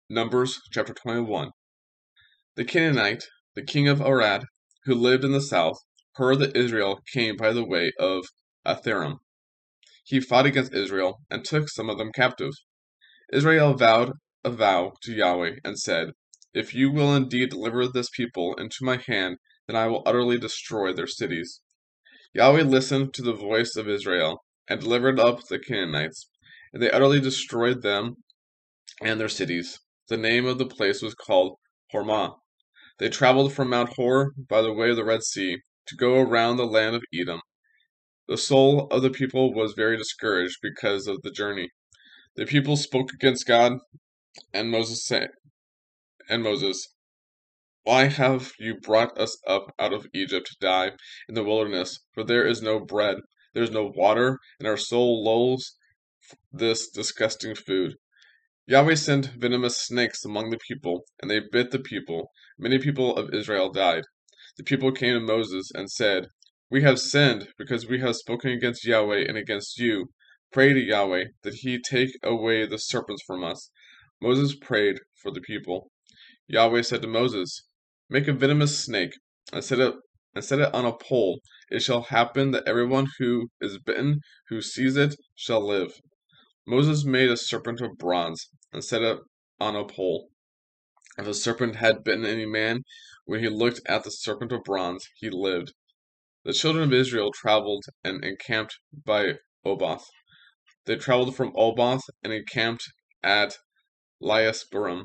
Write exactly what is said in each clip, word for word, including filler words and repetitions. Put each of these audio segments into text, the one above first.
Numbers chapter twenty-one. The Canaanite, the king of Arad, who lived in the south, heard that Israel came by the way of Atharim. He fought against Israel and took some of them captive. Israel vowed a vow to Yahweh and said, "If you will indeed deliver this people into my hand, then I will utterly destroy their cities." Yahweh listened to the voice of Israel and delivered up the Canaanites, and they utterly destroyed them and their cities. The name of the place was called Hormah. They traveled from Mount Hor by the way of the Red Sea to go around the land of Edom. The soul of the people was very discouraged because of the journey. The people spoke against God, and Moses said, and Moses, "Why have you brought us up out of Egypt to die in the wilderness? For there is no bread, there is no water, and our soul loathes this disgusting food." Yahweh sent venomous snakes among the people, and they bit the people. Many people of Israel died. The people came to Moses and said, "We have sinned because we have spoken against Yahweh and against you. Pray to Yahweh that he take away the serpents from us." Moses prayed for the people. Yahweh said to Moses, "Make a venomous snake and set it and set it on a pole. It shall happen that everyone who is bitten, who sees it, shall live." Moses made a serpent of bronze and set it on a pole. If a serpent had bitten any man, when he looked at the serpent of bronze, he lived. The children of Israel traveled and encamped by Oboth. They traveled from Oboth and encamped at Liasbarim,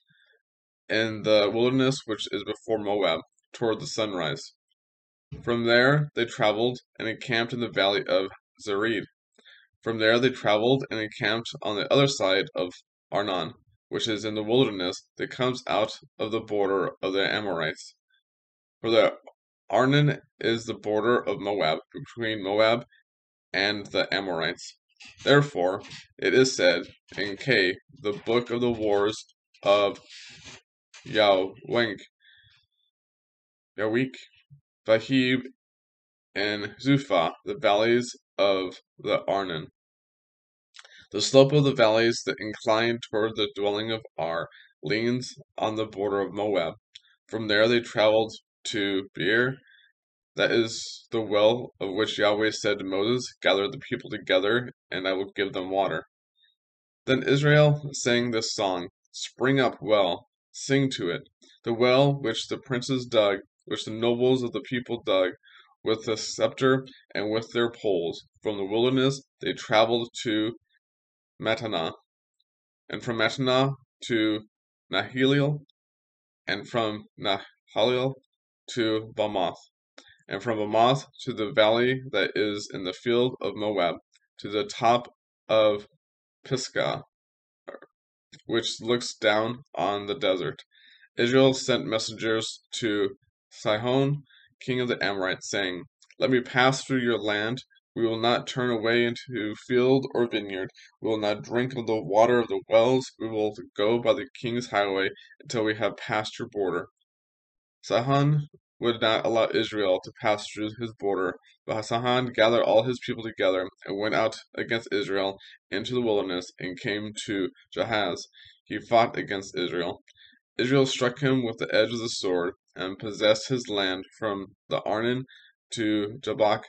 in the wilderness which is before Moab, toward the sunrise. From there they traveled and encamped in the valley of Zered. From there they traveled and encamped on the other side of Arnon, which is in the wilderness that comes out of the border of the Amorites. For the Arnon is the border of Moab, between Moab and the Amorites. Therefore it is said in K, the book of the wars of Yahweh, Yahweh, Vahib, and Zuphah, the valleys of the Arnon. The slope of the valleys that incline toward the dwelling of Ar leans on the border of Moab. From there they traveled to Beer, that is the well of which Yahweh said to Moses, "Gather the people together, and I will give them water." Then Israel sang this song, "Spring up, well, sing to it, the well which the princes dug, which the nobles of the people dug, with the scepter and with their poles. From the wilderness they traveled to Mattanah, and from Mattanah to Nahaliel, and from Nahaliel to Bamoth, and from Bamoth to the valley that is in the field of Moab, to the top of Pisgah, which looks down on the desert. Israel sent messengers to Sihon, king of the Amorites, saying, "Let me pass through your land. We will not turn away into field or vineyard. We will not drink of the water of the wells. We will go by the king's highway until we have passed your border." Sihon would not allow Israel to pass through his border, but Sihon gathered all his people together and went out against Israel into the wilderness and came to Jahaz. He fought against Israel. Israel struck him with the edge of the sword and possessed his land from the Arnon to Jabbok,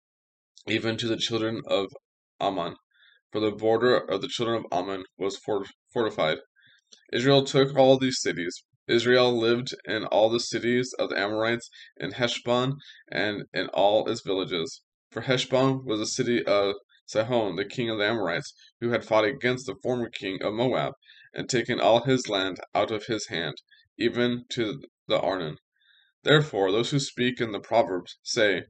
even to the children of Ammon, for the border of the children of Ammon was fortified. Israel took all these cities. Israel lived in all the cities of the Amorites, in Heshbon, and in all its villages. For Heshbon was the city of Sihon, the king of the Amorites, who had fought against the former king of Moab, and taken all his land out of his hand, even to the Arnon. Therefore those who speak in the Proverbs say,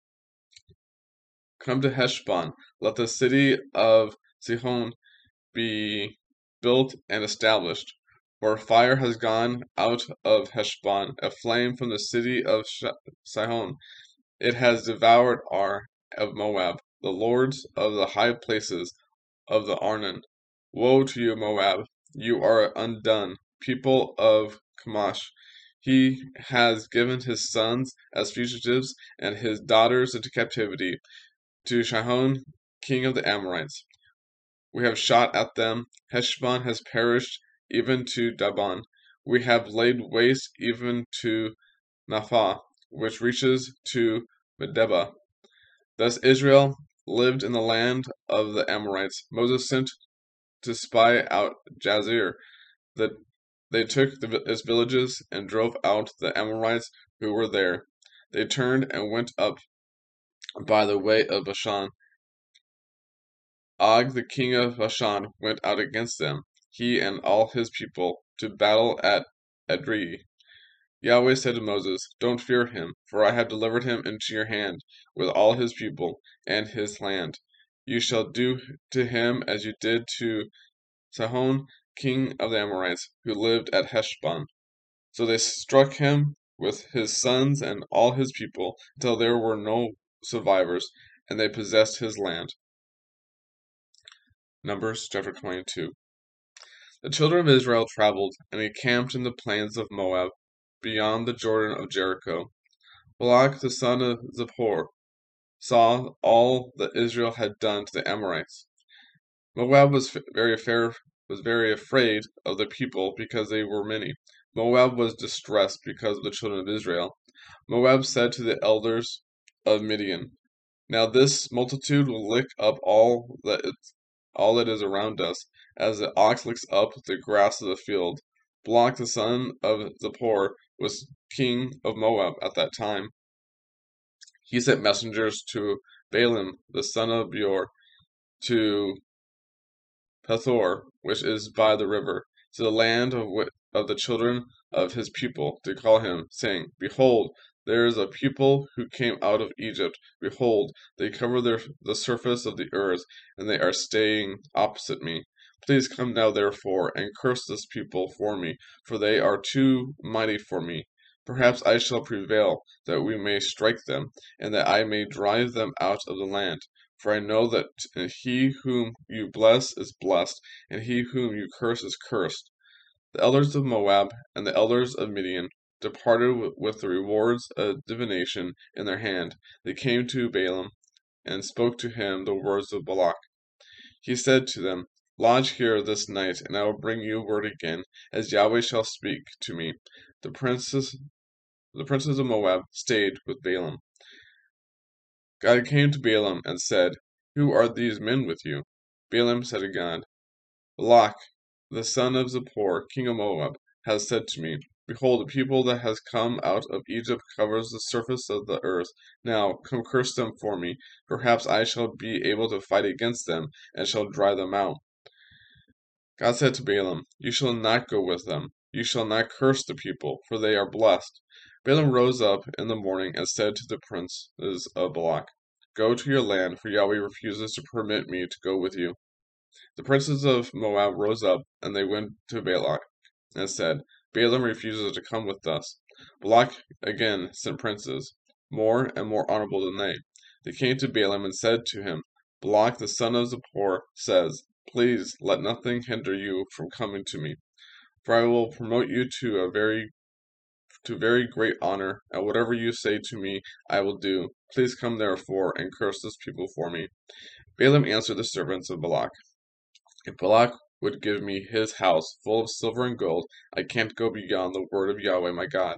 "Come to Heshbon, let the city of Sihon be built and established. For fire has gone out of Heshbon, a flame from the city of Sihon. It has devoured Ar of Moab, the lords of the high places of the Arnon. Woe to you, Moab! You are undone, people of Chemosh. He has given his sons as fugitives and his daughters into captivity to Sihon, king of the Amorites. We have shot at them. Heshbon has perished even to Daban. We have laid waste even to Naphah, which reaches to Medeba. Thus Israel lived in the land of the Amorites. Moses sent to spy out Jazer. The, they took the, its villages and drove out the Amorites who were there. They turned and went up by the way of Bashan. Og, the king of Bashan, went out against them, he and all his people, to battle at Edrei. Yahweh said to Moses, Don't fear him, for I have delivered him into your hand, with all his people and his land. You shall do to him as you did to Sihon, king of the Amorites, who lived at Heshbon. So they struck him with his sons and all his people, until there were no survivors, and they possessed his land. Numbers chapter twenty-two. The children of Israel traveled, and encamped in the plains of Moab, beyond the Jordan of Jericho. Balak the son of Zippor saw all that Israel had done to the Amorites. Moab was very fair, was very afraid of the people because they were many. Moab was distressed because of the children of Israel. Moab said to the elders of Midian, Now this multitude will lick up all that it, all that is around us, as the ox licks up the grass of the field. Balak the son of Zippor was king of Moab at that time. He sent messengers to Balaam the son of Beor, to Pethor, which is by the river, to the land of, of the children of his people, to call him, saying, Behold, there is a people who came out of Egypt. Behold, they cover their, the surface of the earth, and they are staying opposite me. Please come now, therefore, and curse this people for me, for they are too mighty for me. Perhaps I shall prevail, that we may strike them, and that I may drive them out of the land. For I know that he whom you bless is blessed, and he whom you curse is cursed. The elders of Moab and the elders of Midian departed with the rewards of divination in their hand. They came to Balaam and spoke to him the words of Balak. He said to them, Lodge here this night, and I will bring you word again, as Yahweh shall speak to me. The princes, the princes of Moab stayed with Balaam. God came to Balaam and said, Who are these men with you? Balaam said to God, Balak, the son of Zippor, king of Moab, has said to me, Behold, the people that has come out of Egypt covers the surface of the earth. Now, come curse them for me. Perhaps I shall be able to fight against them, and shall drive them out. God said to Balaam, You shall not go with them. You shall not curse the people, for they are blessed. Balaam rose up in the morning and said to the princes of Balak, Go to your land, for Yahweh refuses to permit me to go with you. The princes of Moab rose up, and they went to Balak, and said, Balaam refuses to come with us. Balak again sent princes, more and more honorable than they. They came to Balaam and said to him, Balak the son of Zippor says, Please let nothing hinder you from coming to me, for I will promote you to a very to very great honor, and whatever you say to me I will do. Please come therefore and curse this people for me. Balaam answered the servants of Balak, If Balak would give me his house full of silver and gold, I can't go beyond the word of Yahweh my God,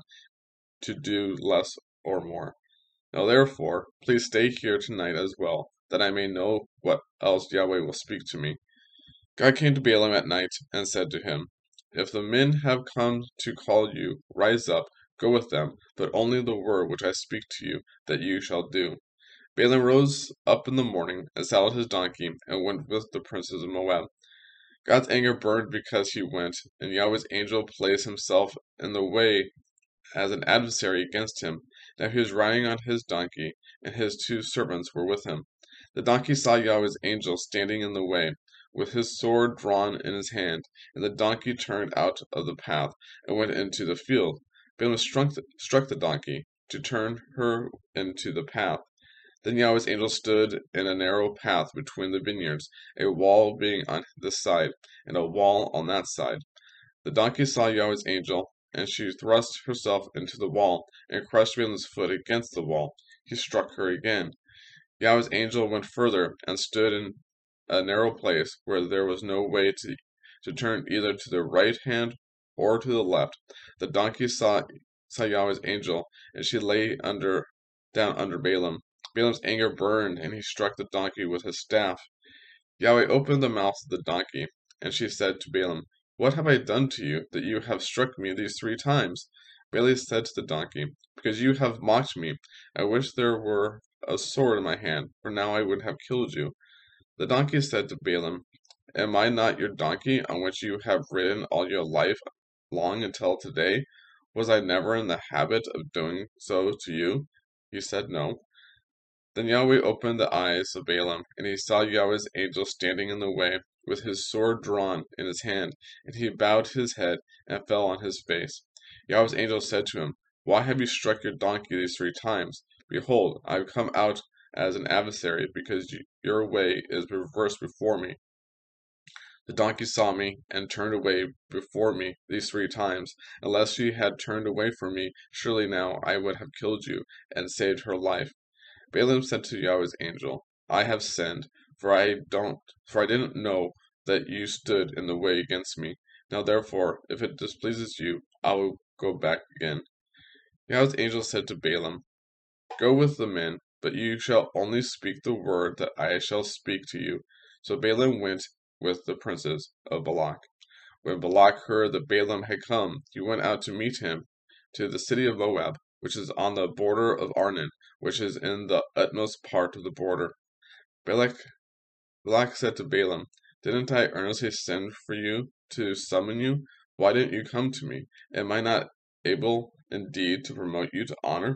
to do less or more. Now therefore, please stay here tonight as well, that I may know what else Yahweh will speak to me. God came to Balaam at night, and said to him, If the men have come to call you, rise up, go with them, but only the word which I speak to you, that you shall do. Balaam rose up in the morning, and saddled his donkey, and went with the princes of Moab. God's anger burned because he went, and Yahweh's angel placed himself in the way as an adversary against him. Now he was riding on his donkey, and his two servants were with him. The donkey saw Yahweh's angel standing in the way, with his sword drawn in his hand, and the donkey turned out of the path, and went into the field. Balaam struck the, struck the donkey, to turn her into the path. Then Yahweh's angel stood in a narrow path between the vineyards, a wall being on this side, and a wall on that side. The donkey saw Yahweh's angel, and she thrust herself into the wall, and crushed Balaam's foot against the wall. He struck her again. Yahweh's angel went further, and stood in a narrow place, where there was no way to, to turn either to the right hand or to the left. The donkey saw, saw Yahweh's angel, and she lay under down under Balaam. Balaam's anger burned, and he struck the donkey with his staff. Yahweh opened the mouth of the donkey, and she said to Balaam, "What have I done to you, that you have struck me these three times?" Balaam said to the donkey, "Because you have mocked me. I wish there were a sword in my hand, for now I would have killed you." The donkey said to Balaam, "Am I not your donkey, on which you have ridden all your life long until today? Was I never in the habit of doing so to you?" He said, "No." Then Yahweh opened the eyes of Balaam, and he saw Yahweh's angel standing in the way, with his sword drawn in his hand, and he bowed his head and fell on his face. Yahweh's angel said to him, "Why have you struck your donkey these three times? Behold, I have come out as an adversary, because your way is reversed before me. The donkey saw me, and turned away before me these three times. Unless she had turned away from me, surely now I would have killed you, and saved her life." Balaam said to Yahweh's angel, "I have sinned, for I don't for I didn't know that you stood in the way against me. Now therefore, if it displeases you, I will go back again." Yahweh's angel said to Balaam, "Go with the men, but you shall only speak the word that I shall speak to you." So Balaam went with the princes of Balak. When Balak heard that Balaam had come, he went out to meet him to the city of Moab, which is on the border of Arnon, which is in the utmost part of the border. Balak, Balak said to Balaam, "Didn't I earnestly send for you to summon you? Why didn't you come to me? Am I not able indeed to promote you to honor?"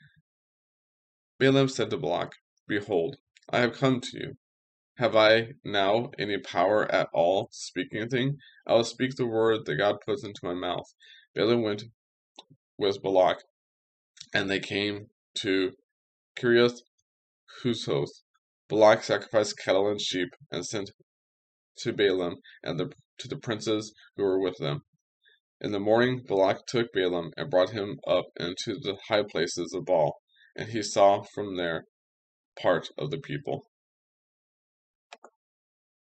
Balaam said to Balak, "Behold, I have come to you. Have I now any power at all to speak anything? I will speak the word that God puts into my mouth." Balaam went with Balak, and they came to Kiriath Huzoth. Balak sacrificed cattle and sheep, and sent to Balaam and the, to the princes who were with them. In the morning Balak took Balaam and brought him up into the high places of Baal, and he saw from there part of the people.